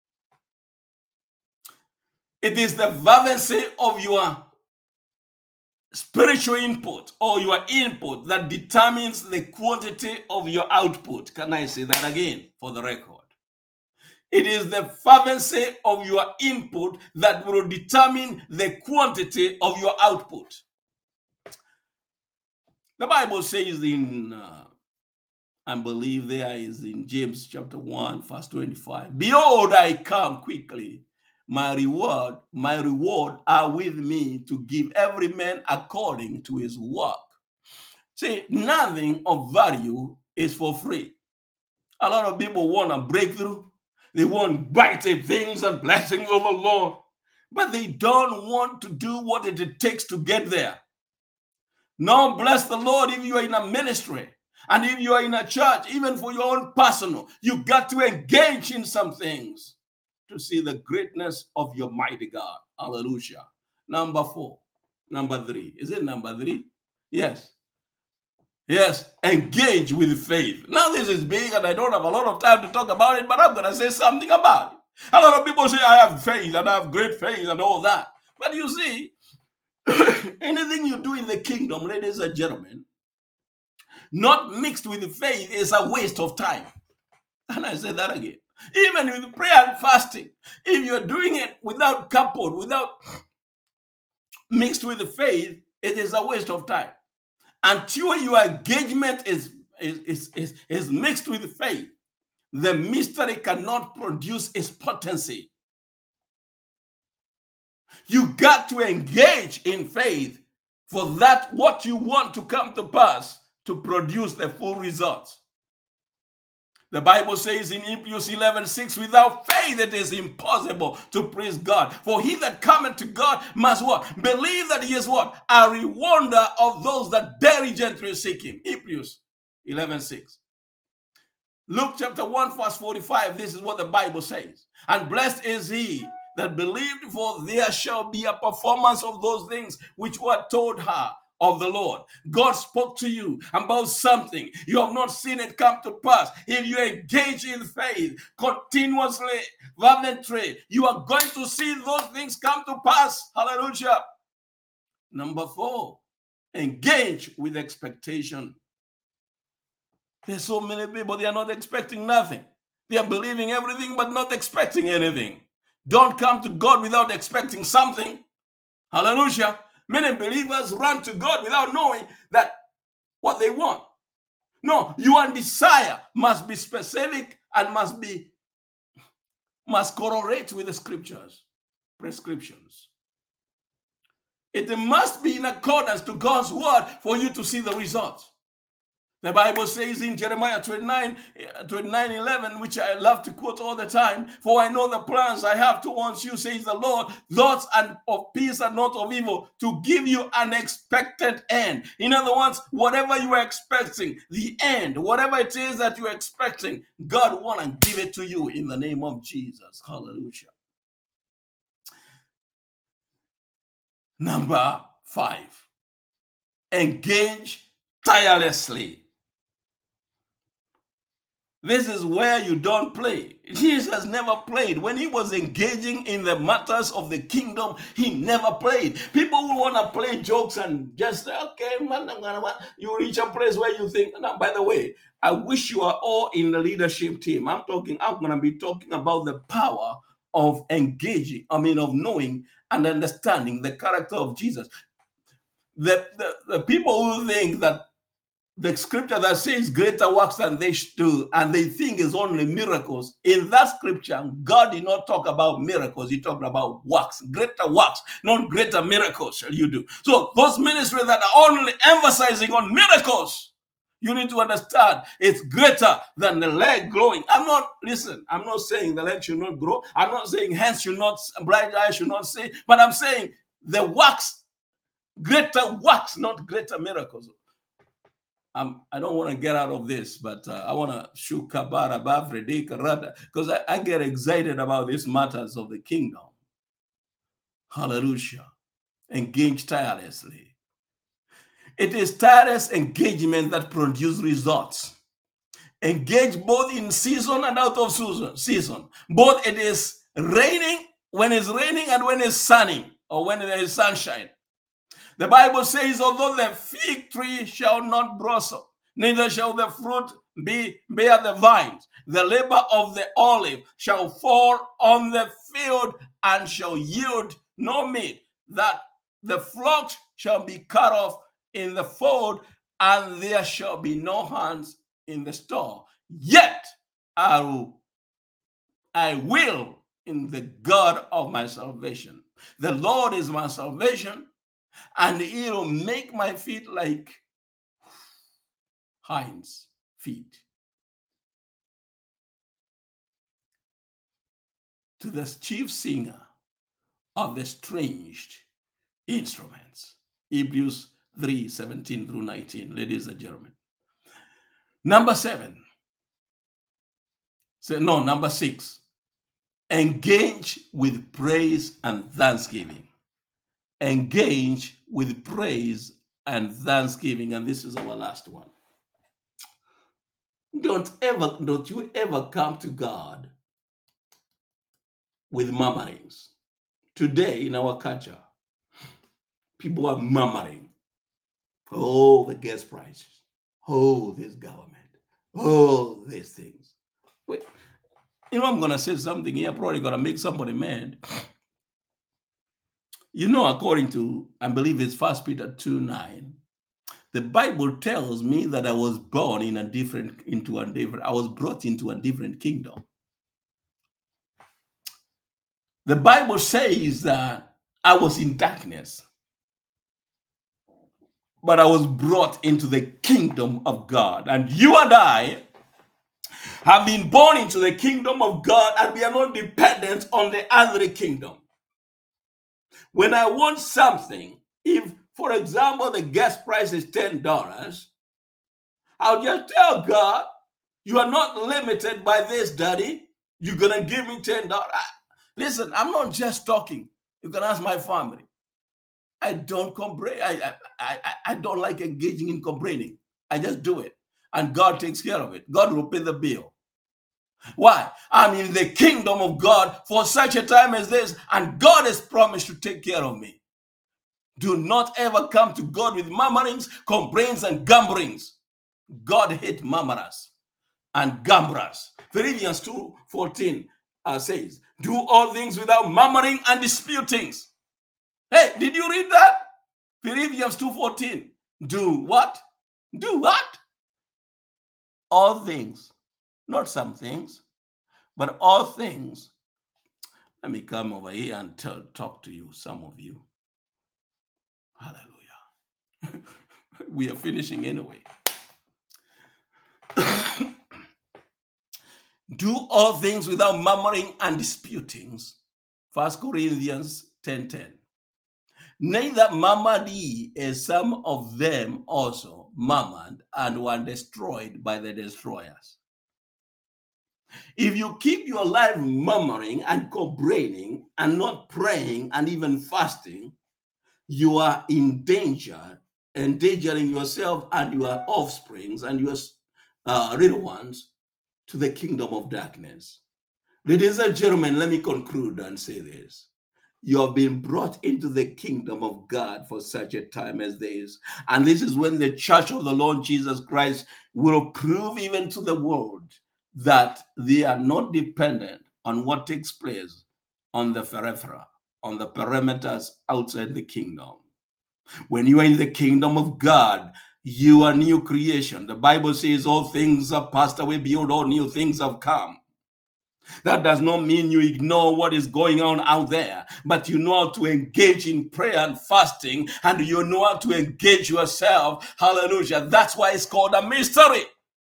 Speaker 1: It is the fervency of your spiritual input or your input that determines the quantity of your output. Can I say that again for the record? It is the fervency of your input that will determine the quantity of your output. The Bible says in, uh, I believe there is in James chapter one, verse twenty-five, behold, I come quickly. My reward, my reward are with me to give every man according to his work. See, nothing of value is for free. A lot of people want a breakthrough. They want mighty things and blessings of the Lord, but they don't want to do what it takes to get there. No, bless the Lord if you are in a ministry and if you are in a church, even for your own personal, you got to engage in some things to see the greatness of your mighty God. Hallelujah. Number four. Number three. Is it number three? Yes. Yes. Engage with faith. Now this is big and I don't have a lot of time to talk about it, but I'm going to say something about it. A lot of people say, I have faith and I have great faith and all that. But you see, anything you do in the kingdom, ladies and gentlemen, not mixed with faith is a waste of time. And I say that again. Even with prayer and fasting, if you're doing it without coupled, without mixed with the faith, it is a waste of time. Until your engagement is, is, is, is, is mixed with faith, the mystery cannot produce its potency. You got to engage in faith for that what you want to come to pass to produce the full results. The Bible says in Hebrews eleven six, without faith it is impossible to please God. For he that cometh to God must what? Believe that he is what? A rewarder of those that diligently seek him. Hebrews eleven six. Luke chapter one verse forty-five, this is what the Bible says. And blessed is he that believed, for there shall be a performance of those things which were told her of the Lord. God spoke to you about something. You have not seen it come to pass. If you engage in faith continuously, fervently, you are going to see those things come to pass. Hallelujah. Number four, engage with expectation. There's so many people, they are not expecting nothing. They are believing everything but not expecting anything. Don't come to God without expecting something. Hallelujah. Many believers run to God without knowing that what they want. No, your desire must be specific and must be must correlate with the scriptures, prescriptions. It must be in accordance to God's word for you to see the results. The Bible says in Jeremiah twenty-nine, twenty-nine eleven, which I love to quote all the time, for I know the plans I have towards you, says the Lord, thoughts and of peace and not of evil, to give you an expected end. In other words, whatever you are expecting, the end, whatever it is that you are expecting, God want to give it to you in the name of Jesus. Hallelujah. Number five, engage tirelessly. This is where you don't play. Jesus never played. When he was engaging in the matters of the kingdom, he never played. People who want to play jokes and just, okay, man, you reach a place where you think, no, by the way, I wish you are all in the leadership team. I'm talking, I'm going to be talking about the power of engaging, I mean, of knowing and understanding the character of Jesus. The, the, the people who think that the scripture that says greater works than they do, and they think is only miracles. In that scripture, God did not talk about miracles. He talked about works, greater works, not greater miracles shall you do. So those ministries that are only emphasizing on miracles, you need to understand it's greater than the leg growing. I'm not, listen, I'm not saying the leg should not grow. I'm not saying hands should not, blind eyes should not see, but I'm saying the works, greater works, not greater miracles. I'm, I don't want to get out of this, but uh, I want to shoot kabara bafredi karada because I, I get excited about these matters of the kingdom. Hallelujah. Engage tirelessly. It is tireless engagement that produces results. Engage both in season and out of season. season. Both it is raining, when it's raining and when it's sunny, or when there is sunshine. The Bible says, although the fig tree shall not blossom, neither shall the fruit be bear the vines, the labor of the olive shall fall on the field and shall yield no meat, that the flocks shall be cut off in the fold, and there shall be no hands in the store. Yet I will, I will in the God of my salvation. The Lord is my salvation, and he'll make my feet like hinds feet. To the chief singer of the strange instruments. Hebrews three, seventeen through nineteen, ladies and gentlemen. Number seven. So, no, number six. Engage with praise and thanksgiving. Engage with praise and thanksgiving. And this is our last one. Don't ever, don't you ever come to God with murmurings. Today in our culture, people are murmuring. Oh, the gas prices. Oh, this government. Oh, these things. Wait, you know, I'm going to say something here, probably going to make somebody mad. You know, according to, I believe it's First Peter two nine, the Bible tells me that I was born in a different, into a different, I was brought into a different kingdom. The Bible says that I was in darkness, but I was brought into the kingdom of God. And you and I have been born into the kingdom of God, and we are not dependent on the earthly kingdom. When I want something, if, for example, the gas price is ten dollars, I'll just tell God, you are not limited by this, Daddy. You're going to give me ten dollars. Listen, I'm not just talking. You can ask my family. I don't complain. I, I, I, I don't like engaging in complaining. I just do it. And God takes care of it. God will pay the bill. Why? I'm in the kingdom of God for such a time as this, and God has promised to take care of me. Do not ever come to God with murmurings, complaints, and grumblings. God hates murmurers and grumblers. Philippians two fourteen uh, says, do all things without murmuring and disputings. Hey, did you read that? Philippians two fourteen. Do what? Do what? All things. Not some things, but all things. Let me come over here and tell, talk to you, some of you. Hallelujah. We are finishing anyway. Do all things without murmuring and disputings. First Corinthians ten ten. Neither murmured ye, as some of them also murmured and were destroyed by the destroyers. If you keep your life murmuring and complaining and not praying and even fasting, you are in danger, endangering yourself and your offsprings and your uh, little ones to the kingdom of darkness. Ladies and gentlemen, let me conclude and say this. You have been brought into the kingdom of God for such a time as this. And this is when the church of the Lord Jesus Christ will prove even to the world that they are not dependent on what takes place on the periphery, on the perimeters outside the kingdom. When you are in the kingdom of God, you are new creation. The Bible says all things are passed away, behold, all new things have come. That does not mean you ignore what is going on out there, but you know how to engage in prayer and fasting, and you know how to engage yourself. Hallelujah. That's why it's called a mystery.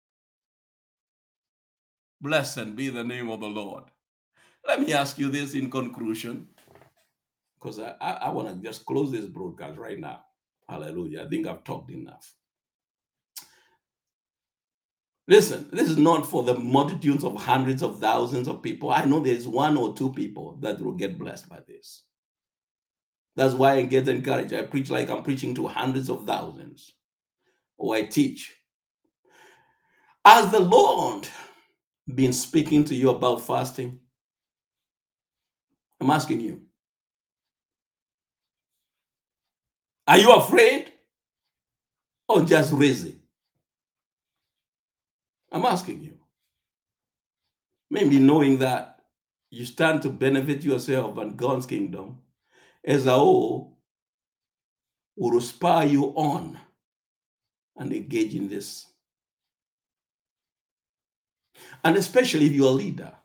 Speaker 1: Blessed be the name of the Lord. Let me ask you this in conclusion, because I, I, I want to just close this broadcast right now. Hallelujah. I think I've talked enough. Listen, this is not for the multitudes of hundreds of thousands of people. I know there's one or two people that will get blessed by this. That's why I get encouraged. I preach like I'm preaching to hundreds of thousands, or I teach. Has the Lord been speaking to you about fasting? I'm asking you. Are you afraid or just lazy? I'm asking you. Maybe knowing that you stand to benefit yourself and God's kingdom as a whole will spur you on and engage in this. And especially if you're a leader,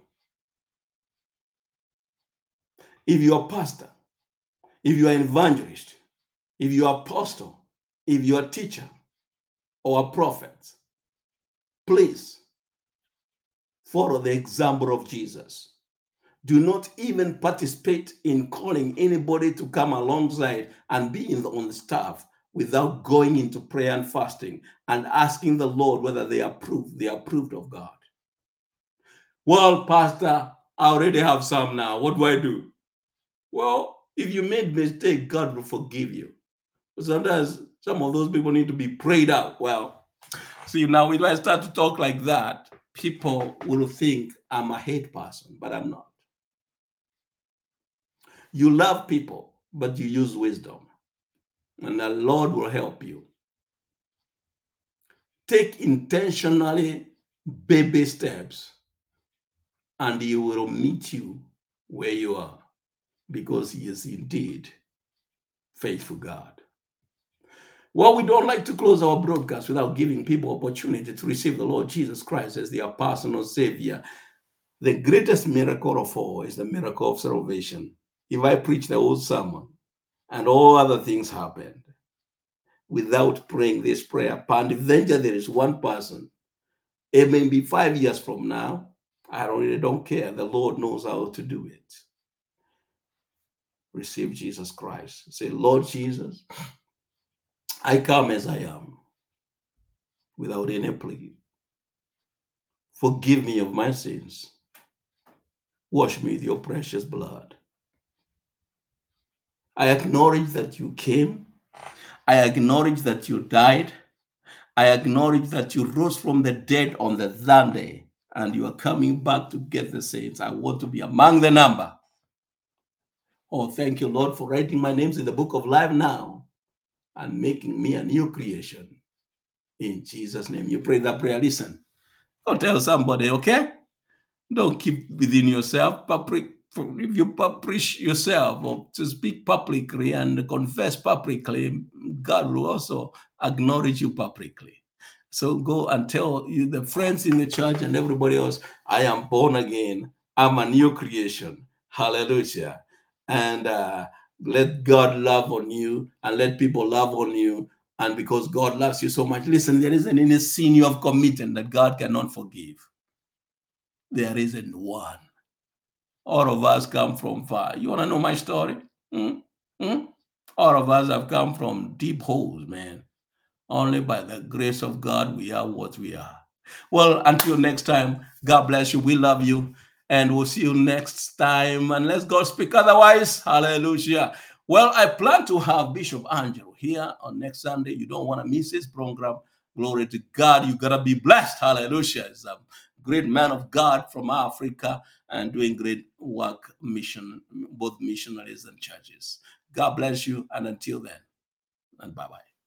Speaker 1: if you're a pastor, if you're an evangelist, if you're an apostle, if you're a teacher or a prophet, please follow the example of Jesus. Do not even participate in calling anybody to come alongside and be in the, on the staff without going into prayer and fasting and asking the Lord whether they approve, they are approved of God. Well, Pastor, I already have some now. What do I do? Well, if you made mistake, God will forgive you. Sometimes some of those people need to be prayed out. Well, see, now when I start to talk like that, people will think I'm a hate person, but I'm not. You love people, but you use wisdom, and the Lord will help you. Take intentionally baby steps and he will meet you where you are, because he is indeed faithful God. Well, we don't like to close our broadcast without giving people opportunity to receive the Lord Jesus Christ as their personal Savior. The greatest miracle of all is the miracle of salvation. If I preach the whole sermon and all other things happened without praying this prayer, peradventure there is one person, it may be five years from now, I really don't care. The Lord knows how to do it. Receive Jesus Christ. Say, Lord Jesus, I come as I am, without any plea. Forgive me of my sins. Wash me with your precious blood. I acknowledge that you came. I acknowledge that you died. I acknowledge that you rose from the dead on the third day, and you are coming back to get the saints. I want to be among the number. Oh, thank you, Lord, for writing my names in the book of life now and making me a new creation. In Jesus' name, you pray that prayer. Listen, go tell somebody, okay? Don't keep within yourself. Public, if you publish yourself or to speak publicly and confess publicly, God will also acknowledge you publicly. So go and tell you, the friends in the church and everybody else, I am born again. I'm a new creation. Hallelujah. And uh, let God love on you and let people love on you. And because God loves you so much, listen, there isn't any sin you have committed that God cannot forgive. There isn't one. All of us come from far. You want to know my story? Hmm? Hmm? All of us have come from deep holes, man. Only by the grace of God we are what we are. Well, until next time, God bless you. We love you. And we'll see you next time. Unless God speak otherwise. Hallelujah. Well, I plan to have Bishop Angelo here on next Sunday. You don't want to miss his program. Glory to God. You got to be blessed. Hallelujah. He's a great man of God from Africa and doing great work, mission, both missionaries and churches. God bless you. And until then, and bye-bye.